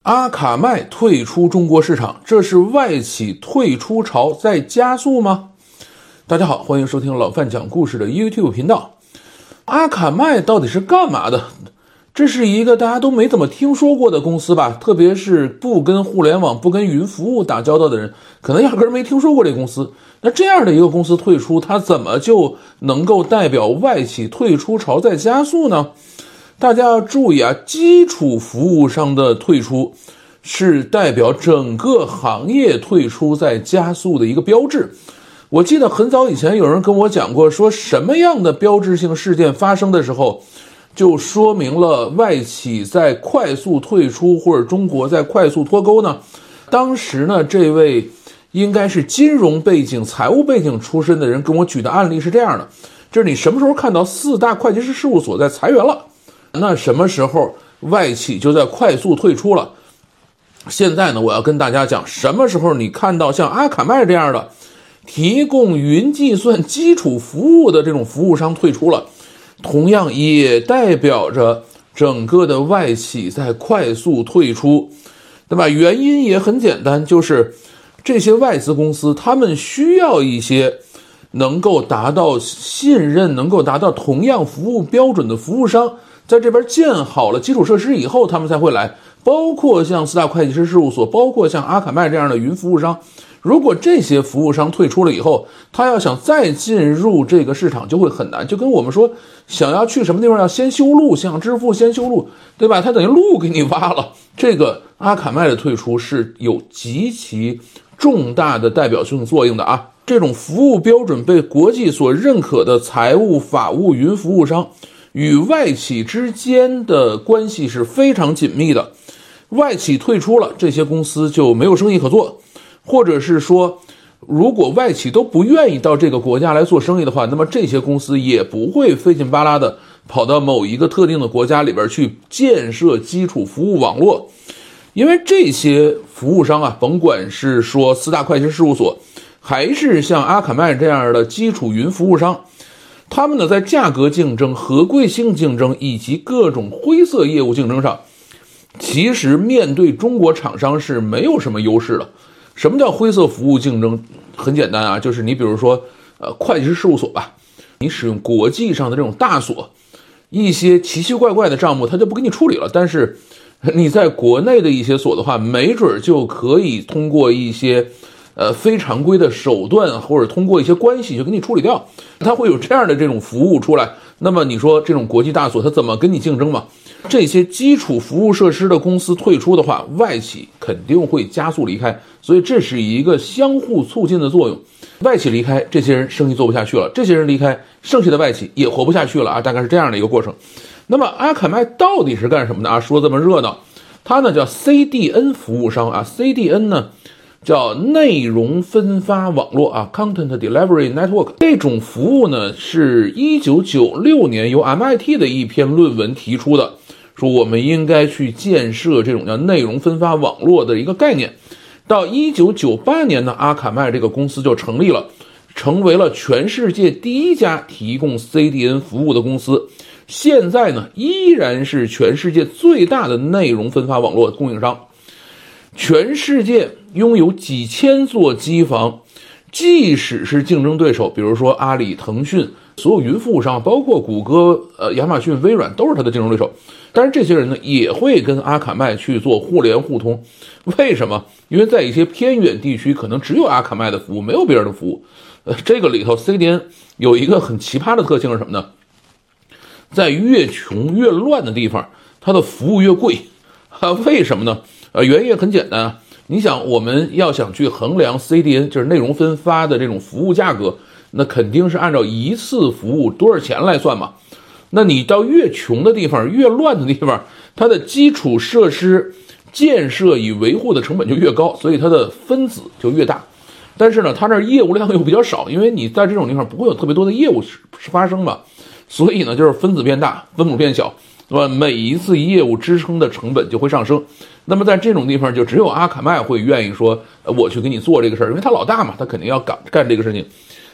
阿卡麦退出中国市场，这是外企退出潮在加速吗？大家好，欢迎收听老范讲故事的 YouTube 频道。阿卡麦到底是干嘛的？这是一个大家都没怎么听说过的公司吧，特别是不跟互联网、不跟云服务打交道的人，可能压根儿没听说过这公司。那这样的一个公司退出，它怎么就能够代表外企退出潮在加速呢？大家要注意啊，基础服务商的退出是代表整个行业退出在加速的一个标志。我记得很早以前有人跟我讲过，说什么样的标志性事件发生的时候，就说明了外企在快速退出或者中国在快速脱钩呢？当时呢，这位应该是金融背景、财务背景出身的人跟我举的案例是这样的，就是你什么时候看到4大会计师事务所在裁员了，那什么时候外企就在快速退出了。现在呢，我要跟大家讲，什么时候你看到像阿卡麦这样的提供云计算基础服务的这种服务商退出了，同样也代表着整个的外企在快速退出，对吧？原因也很简单，就是这些外资公司他们需要一些能够达到信任、能够达到同样服务标准的服务商，在这边建好了基础设施以后，他们才会来。包括像4大会计师事务所，包括像阿卡麦这样的云服务商，如果这些服务商退出了以后，他要想再进入这个市场就会很难。就跟我们说，想要去什么地方要先修路，想支付先修路，对吧？他等于路给你挖了。这个阿卡麦的退出是有极其重大的代表性作用的啊！这种服务标准被国际所认可的财务、法务、云服务商与外企之间的关系是非常紧密的。外企退出了，这些公司就没有生意可做，或者是说，如果外企都不愿意到这个国家来做生意的话，那么这些公司也不会费劲巴拉的跑到某一个特定的国家里边去建设基础服务网络。因为这些服务商啊，甭管是说4大会计师事务所，还是像阿卡麦这样的基础云服务商，他们呢在价格竞争、合规性竞争以及各种灰色业务竞争上，其实面对中国厂商是没有什么优势的。什么叫灰色服务竞争？很简单啊，就是你比如说会计师事务所吧，你使用国际上的这种大所，一些奇奇怪怪的账目他就不给你处理了，但是你在国内的一些所的话，没准就可以通过一些非常规的手段，或者通过一些关系就给你处理掉，它会有这样的这种服务出来。那么你说这种国际大所它怎么跟你竞争嘛？这些基础服务设施的公司退出的话，外企肯定会加速离开，所以这是一个相互促进的作用。外企离开，这些人生意做不下去了，这些人离开，剩下的外企也活不下去了啊，大概是这样的一个过程。那么阿卡麦到底是干什么的啊？说这么热闹，它呢叫 CDN 服务商啊 ，CDN 呢叫内容分发网络啊 ，Content Delivery Network。这种服务呢是1996年由 MIT 的一篇论文提出的，说我们应该去建设这种叫内容分发网络的一个概念。到1998年呢，阿卡麦这个公司就成立了，成为了全世界第一家提供 CDN 服务的公司。现在呢，依然是全世界最大的内容分发网络供应商。全世界拥有几千座机房，即使是竞争对手，比如说阿里、腾讯，所有云服务商，包括谷歌、亚马逊、微软，都是它的竞争对手。但是这些人呢，也会跟阿卡麦去做互联互通。为什么？因为在一些偏远地区，可能只有阿卡麦的服务，没有别人的服务。这个里头 CDN 有一个很奇葩的特性是什么呢？在越穷越乱的地方，它的服务越贵。为什么呢？原因也很简单啊。你想，我们要想去衡量 CDN， 就是内容分发的这种服务价格，那肯定是按照一次服务多少钱来算嘛。那你到越穷的地方、越乱的地方，它的基础设施建设与维护的成本就越高，所以它的分子就越大。但是呢，它那业务量又比较少，因为你在这种地方不会有特别多的业务发生嘛，所以呢，就是分子变大，分母变小。那么每一次业务支撑的成本就会上升。那么在这种地方，就只有阿卡麦会愿意说，我去给你做这个事儿，因为他老大嘛，他肯定要干这个事情。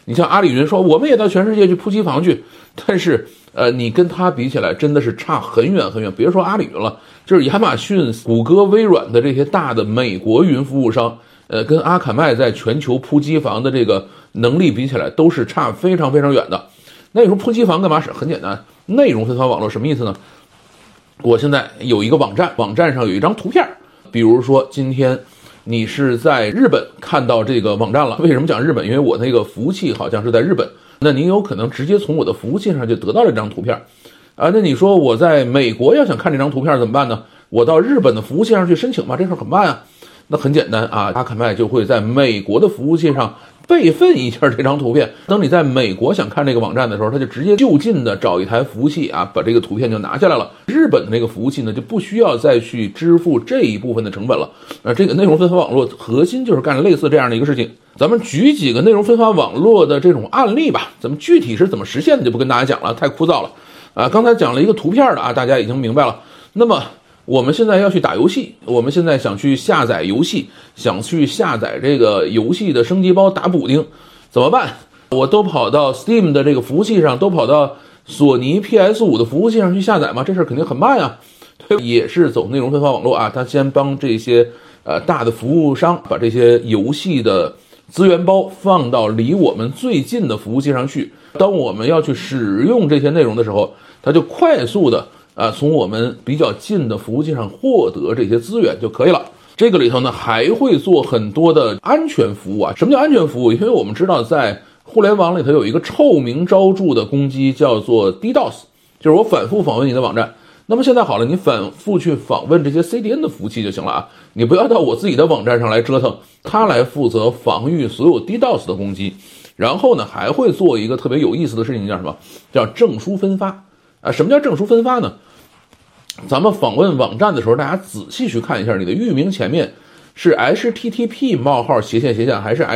你像阿里云说我们也到全世界去铺机房去，但是你跟它比起来真的是差很远很远。别说阿里云了，就是亚马逊、谷歌、微软的这些大的美国云服务商，跟阿卡麦在全球铺机房的这个能力比起来，都是差非常非常远的。那你说铺机房干嘛使？很简单，内容分发网络什么意思呢？我现在有一个网站，网站上有一张图片，比如说今天你是在日本看到这个网站了。为什么讲日本？因为我那个服务器好像是在日本，那您有可能直接从我的服务器上就得到了这张图片啊。那你说我在美国要想看这张图片怎么办呢？我到日本的服务器上去申请吗？这事很慢啊。那很简单啊，阿卡麦就会在美国的服务器上备份一下这张图片。等你在美国想看这个网站的时候，它就直接就近的找一台服务器啊，把这个图片就拿下来了。日本的那个服务器呢，就不需要再去支付这一部分的成本了。这个内容分发网络核心就是干类似这样的一个事情。咱们举几个内容分发网络的这种案例吧，咱们具体是怎么实现的就不跟大家讲了，太枯燥了啊。刚才讲了一个图片的啊，大家已经明白了。那么我们现在要去打游戏，我们现在想去下载游戏，想去下载这个游戏的升级包打补丁，怎么办？我都跑到 Steam 的这个服务器上，都跑到索尼 PS5 的服务器上去下载吗？这事肯定很慢啊。对，也是走内容分发网络啊，他先帮这些大的服务商把这些游戏的资源包放到离我们最近的服务器上去。当我们要去使用这些内容的时候，它就快速的从我们比较近的服务器上获得这些资源就可以了。这个里头呢，还会做很多的安全服务啊。什么叫安全服务？因为我们知道在互联网里头有一个臭名昭著的攻击叫做 DDoS， 就是我反复访问你的网站。那么现在好了，你反复去访问这些 CDN 的服务器就行了啊，你不要到我自己的网站上来折腾，它来负责防御所有 DDoS 的攻击。然后呢，还会做一个特别有意思的事情，叫什么？叫证书分发啊。什么叫证书分发呢？咱们访问网站的时候，大家仔细去看一下，你的域名前面是 http:// 还是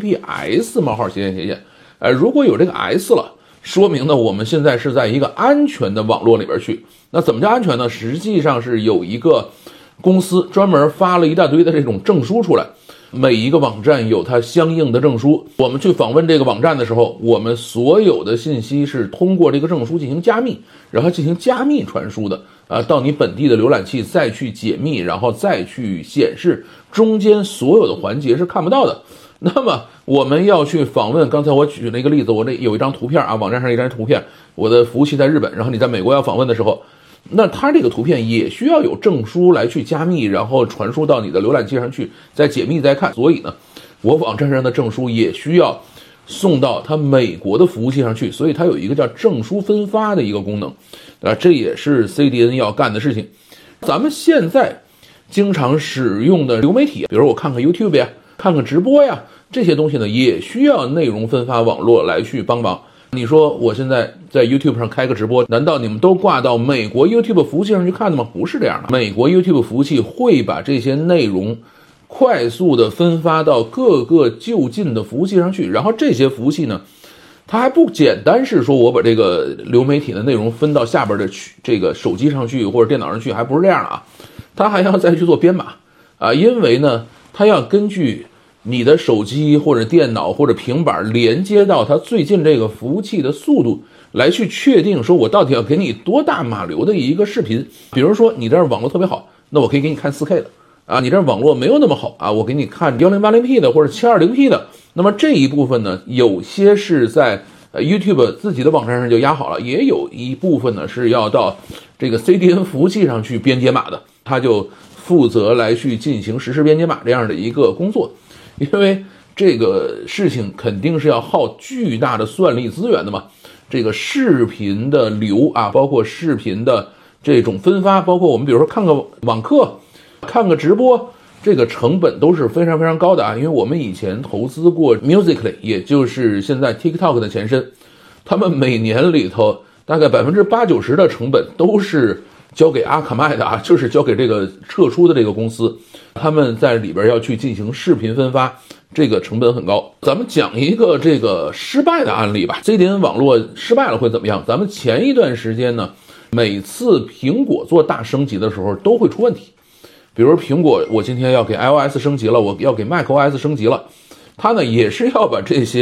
https://？如果有这个 s 了，说明呢我们现在是在一个安全的网络里边去。那怎么叫安全呢？实际上是有一个公司专门发了一大堆的这种证书出来，每一个网站有它相应的证书。我们去访问这个网站的时候，我们所有的信息是通过这个证书进行加密，然后进行加密传输的到你本地的浏览器再去解密，然后再去显示，中间所有的环节是看不到的。那么我们要去访问，刚才我举了一个例子，我这有一张图片啊，网站上一张图片，我的服务器在日本，然后你在美国要访问的时候，那它这个图片也需要有证书来去加密，然后传输到你的浏览器上去，再解密再看。所以呢，我网站上的证书也需要送到它美国的服务器上去，所以它有一个叫证书分发的一个功能这也是 CDN 要干的事情。咱们现在经常使用的流媒体，比如我看看 YouTube 呀，看看直播呀，这些东西呢也需要内容分发网络来去帮忙。你说我现在在 YouTube 上开个直播，难道你们都挂到美国 YouTube 服务器上去看的吗？不是这样的，美国 YouTube 服务器会把这些内容快速的分发到各个就近的服务器上去，然后这些服务器呢，它还不简单是说我把这个流媒体的内容分到下边的这个手机上去或者电脑上去，还不是这样的啊，它还要再去做编码因为呢，它要根据你的手机或者电脑或者平板连接到它最近这个服务器的速度，来去确定说我到底要给你多大码流的一个视频。比如说你这儿网络特别好，那我可以给你看 4K 的你这儿网络没有那么好我给你看 1080p 的或者 720p 的。那么这一部分呢，有些是在YouTube 自己的网站上就压好了，也有一部分呢是要到这个 CDN 服务器上去编解码的，它就负责来去进行实时编解码这样的一个工作。因为这个事情肯定是要耗巨大的算力资源的嘛，这个视频的流包括视频的这种分发，包括我们比如说看个网课，看个直播，这个成本都是非常非常高的因为我们以前投资过 Musical.ly， 也就是现在 TikTok 的前身，他们每年里头大概80%-90%的成本都是交给阿卡麦的就是交给这个撤出的这个公司，他们在里边要去进行视频分发，这个成本很高。咱们讲一个这个失败的案例吧。CDN 网络失败了会怎么样？咱们前一段时间呢，每次苹果做大升级的时候都会出问题。比如苹果，我今天要给 iOS 升级了，我要给 macOS 升级了，它呢也是要把这些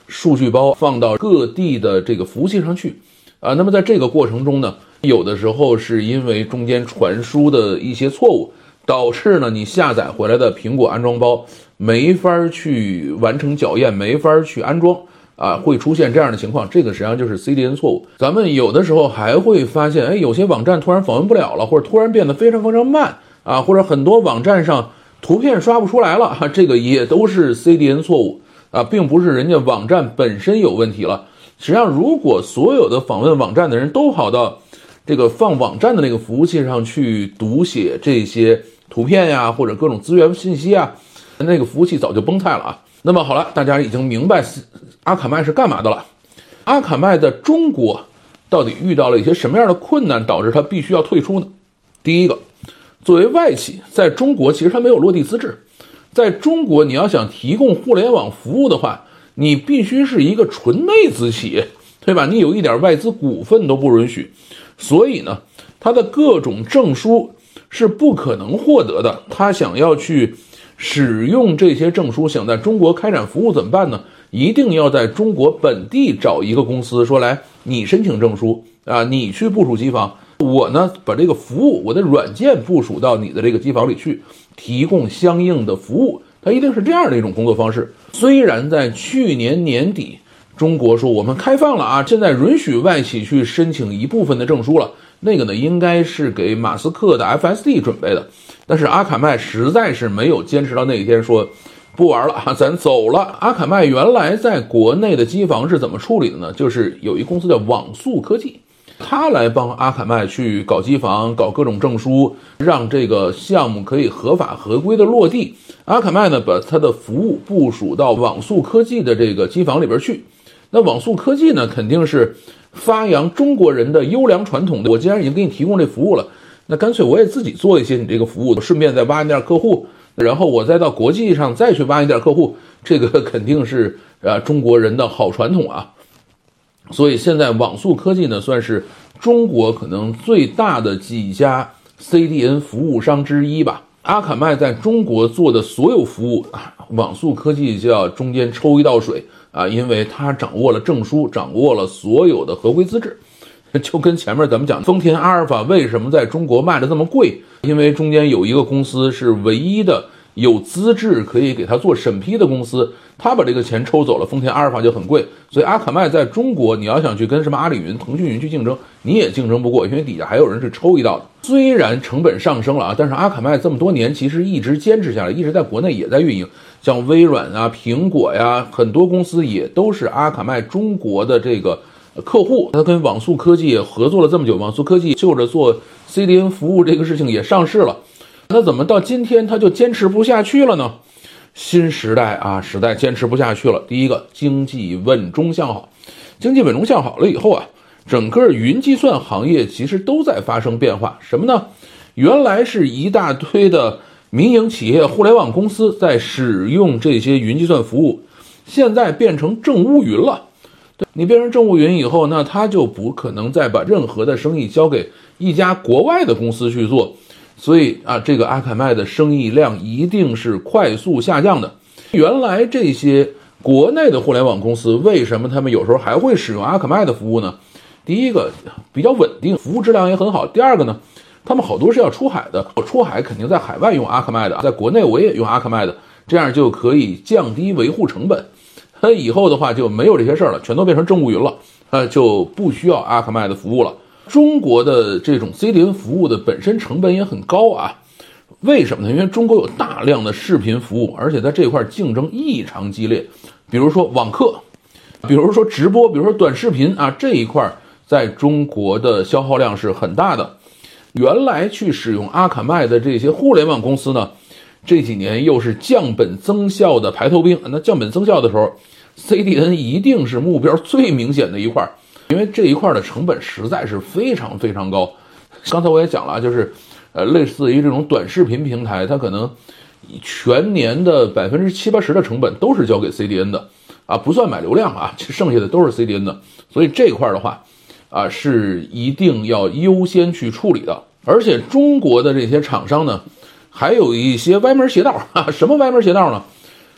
数据包放到各地的这个服务器上去那么在这个过程中呢，有的时候是因为中间传输的一些错误，导致呢你下载回来的苹果安装包没法去完成校验，没法去安装会出现这样的情况，这个实际上就是 CDN 错误。咱们有的时候还会发现，有些网站突然访问不了了，或者突然变得非常非常慢或者很多网站上图片刷不出来了这个也都是 CDN 错误并不是人家网站本身有问题了。实际上，如果所有的访问网站的人都跑到这个放网站的那个服务器上去读写这些图片呀，或者各种资源信息那个服务器早就崩塌了那么好了，大家已经明白阿卡麦是干嘛的了。阿卡麦在中国到底遇到了一些什么样的困难，导致它必须要退出呢？第一个，作为外企，在中国其实它没有落地资质。在中国，你要想提供互联网服务的话，你必须是一个纯内资企业，对吧？你有一点外资股份都不允许。所以呢，它的各种证书是不可能获得的。他想要去使用这些证书，想在中国开展服务怎么办呢？一定要在中国本地找一个公司，说来你申请证书你去部署机房，我呢把这个服务，我的软件部署到你的这个机房里去，提供相应的服务。它一定是这样的一种工作方式。虽然在去年年底中国说我们开放了现在允许外企去申请一部分的证书了，那个呢应该是给马斯克的 FSD 准备的，但是阿卡麦实在是没有坚持到那一天，说不玩了咱走了。阿卡麦原来在国内的机房是怎么处理的呢？就是有一公司叫网速科技，他来帮阿卡麦去搞机房，搞各种证书，让这个项目可以合法合规的落地。阿卡麦呢把他的服务部署到网速科技的这个机房里边去。那网速科技呢肯定是发扬中国人的优良传统的，我既然已经给你提供这服务了，那干脆我也自己做一些你这个服务，顺便再挖一点客户，然后我再到国际上再去挖一点客户，这个肯定是中国人的好传统所以现在网速科技呢算是中国可能最大的几家 CDN 服务商之一吧。阿卡麦在中国做的所有服务网速科技就要中间抽一道水因为它掌握了证书，掌握了所有的合规资质。就跟前面咱们讲丰田阿尔法为什么在中国卖的这么贵，因为中间有一个公司是唯一的有资质可以给他做审批的公司，他把这个钱抽走了，丰田阿尔法就很贵。所以阿卡麦在中国你要想去跟什么阿里云、腾讯云去竞争，你也竞争不过，因为底下还有人是抽一道的。虽然成本上升了但是阿卡麦这么多年其实一直坚持下来，一直在国内也在运营，像微软苹果很多公司也都是阿卡麦中国的这个客户。他跟网速科技也合作了这么久，网速科技就着做 CDN 服务这个事情也上市了，那怎么到今天他就坚持不下去了呢？新时代时代坚持不下去了。第一个，经济稳中向好。经济稳中向好了以后整个云计算行业其实都在发生变化。什么呢？原来是一大堆的民营企业、互联网公司在使用这些云计算服务，现在变成政务云了。你变成政务云以后，那他就不可能再把任何的生意交给一家国外的公司去做，所以这个阿卡麦的生意量一定是快速下降的。原来这些国内的互联网公司为什么他们有时候还会使用阿卡麦的服务呢？第一个，比较稳定，服务质量也很好。第二个呢，他们好多是要出海的，我出海肯定在海外用阿卡麦的，在国内我也用阿卡麦的，这样就可以降低维护成本。以后的话就没有这些事儿了，全都变成政务云了，就不需要阿卡麦的服务了。中国的这种 CDN 服务的本身成本也很高为什么呢？因为中国有大量的视频服务，而且在这块竞争异常激烈。比如说网课，比如说直播，比如说短视频这一块在中国的消耗量是很大的。原来去使用阿卡麦的这些互联网公司呢，这几年又是降本增效的排头兵。那降本增效的时候， CDN 一定是目标最明显的一块，因为这一块的成本实在是非常非常高。刚才我也讲了，就是类似于这种短视频平台，它可能全年的70-80%的成本都是交给 CDN 的不算买流量剩下的都是 CDN 的。所以这块的话是一定要优先去处理的。而且中国的这些厂商呢，还有一些歪门邪道什么歪门邪道呢？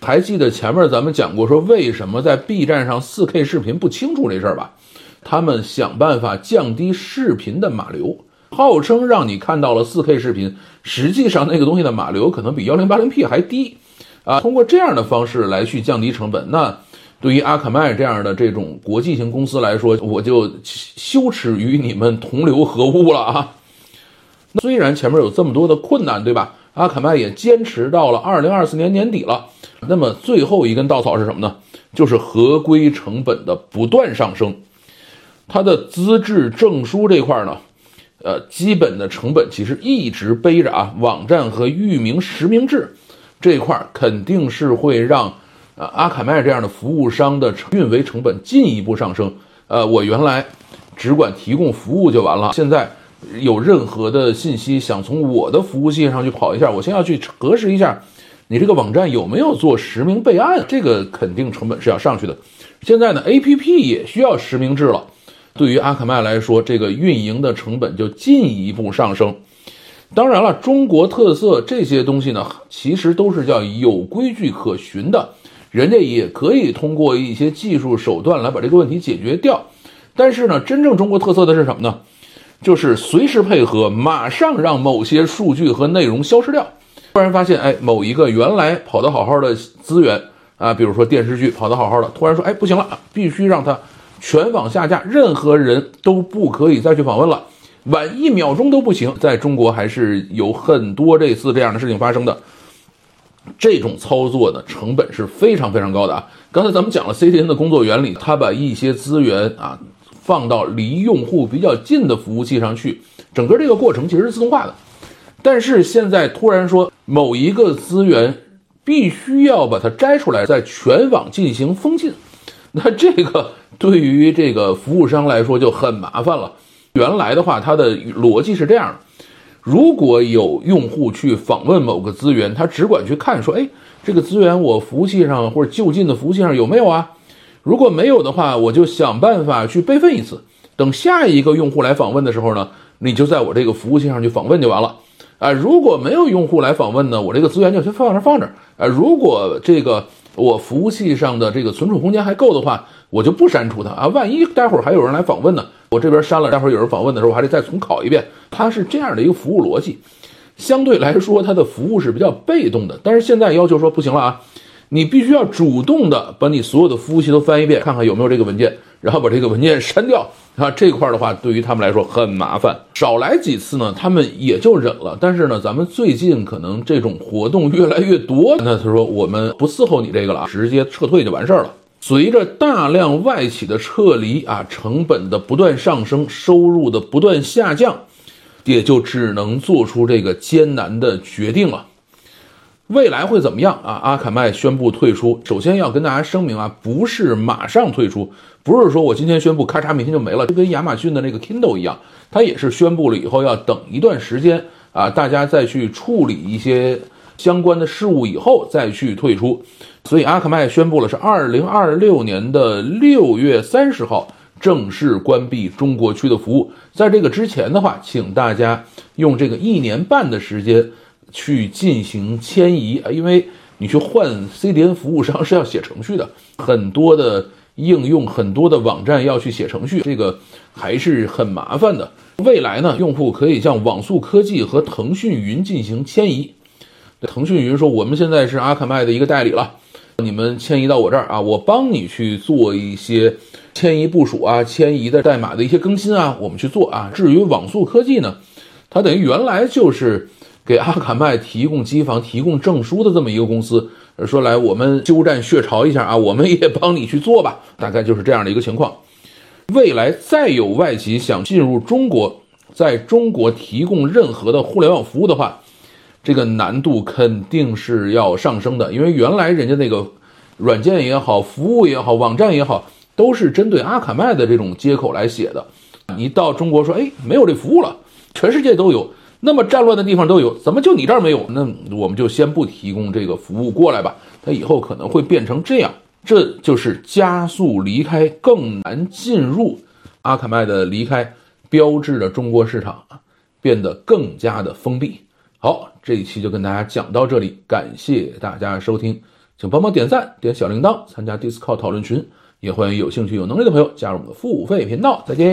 还记得前面咱们讲过说为什么在 B 站上 4K 视频不清楚这事儿吧？他们想办法降低视频的码流，号称让你看到了 4K 视频，实际上那个东西的码流可能比 1080P 还低通过这样的方式来去降低成本。那对于阿卡麦这样的这种国际型公司来说，我就羞耻于你们同流合污了虽然前面有这么多的困难，对吧？阿卡麦也坚持到了2024年年底了。那么最后一根稻草是什么呢？就是合规成本的不断上升。它的资质证书这块呢，基本的成本其实一直背着网站和域名实名制这块肯定是会让阿卡麦这样的服务商的运维成本进一步上升。我原来只管提供服务就完了，现在有任何的信息想从我的服务器上去跑一下，我先要去核实一下你这个网站有没有做实名备案，这个肯定成本是要上去的。现在呢 APP 也需要实名制了，对于阿卡麦来说，这个运营的成本就进一步上升。当然了，中国特色这些东西呢，其实都是叫有规矩可循的，人家也可以通过一些技术手段来把这个问题解决掉。但是呢，真正中国特色的是什么呢？就是随时配合，马上让某些数据和内容消失掉。突然发现，某一个原来跑得好好的资源比如说电视剧跑得好好的，突然说，不行了，必须让它全网下架，任何人都不可以再去访问了，晚1秒钟都不行。在中国还是有很多类似这样的事情发生的。这种操作的成本是非常非常高的刚才咱们讲了 CDN 的工作原理，它把一些资源放到离用户比较近的服务器上去，整个这个过程其实是自动化的。但是现在突然说某一个资源必须要把它摘出来，在全网进行封禁，那这个对于这个服务商来说就很麻烦了。原来的话，它的逻辑是这样的：如果有用户去访问某个资源，他只管去看说，这个资源我服务器上或者就近的服务器上有没有如果没有的话，我就想办法去备份一次。等下一个用户来访问的时候呢，你就在我这个服务器上去访问就完了。如果没有用户来访问呢，我这个资源就先放着。如果这个我服务器上的这个存储空间还够的话，我就不删除它万一待会儿还有人来访问呢，我这边删了，待会儿有人访问的时候我还得再重拷一遍。它是这样的一个服务逻辑，相对来说它的服务是比较被动的。但是现在要求说不行了你必须要主动的把你所有的服务器都翻一遍，看看有没有这个文件，然后把这个文件删掉这块的话对于他们来说很麻烦，少来几次呢他们也就忍了。但是呢，咱们最近可能这种活动越来越多，那他说我们不伺候你这个了直接撤退就完事儿了。随着大量外企的撤离成本的不断上升，收入的不断下降，也就只能做出这个艰难的决定了。未来会怎么样阿卡麦宣布退出，首先要跟大家声明不是马上退出，不是说我今天宣布咔嚓明天就没了，就跟亚马逊的那个 Kindle 一样，它也是宣布了以后要等一段时间大家再去处理一些相关的事务以后再去退出。所以阿卡麦宣布了是2026年的6月30号正式关闭中国区的服务。在这个之前的话，请大家用这个1年半的时间去进行迁移因为你去换 CDN 服务商是要写程序的，很多的应用很多的网站要去写程序，这个还是很麻烦的。未来呢，用户可以向网速科技和腾讯云进行迁移。腾讯云说我们现在是阿卡麦的一个代理了，你们迁移到我这儿我帮你去做一些迁移部署迁移的代码的一些更新我们去做至于网速科技呢，它等于原来就是给阿卡麦提供机房提供证书的这么一个公司，说来我们鸠占鹊巢一下我们也帮你去做吧，大概就是这样的一个情况。未来再有外企想进入中国，在中国提供任何的互联网服务的话，这个难度肯定是要上升的。因为原来人家那个软件也好服务也好网站也好都是针对阿卡麦的这种接口来写的，你到中国说没有这服务了，全世界都有，那么战乱的地方都有，怎么就你这儿没有？那我们就先不提供这个服务过来吧。它以后可能会变成这样，这就是加速离开更难进入，阿卡麦的离开标志着中国市场变得更加的封闭。好，这一期就跟大家讲到这里，感谢大家收听。 请帮忙点赞、点小铃铛，参加 Discord 讨论群，也欢迎有兴趣有能力的朋友加入我们的付费频道。再见。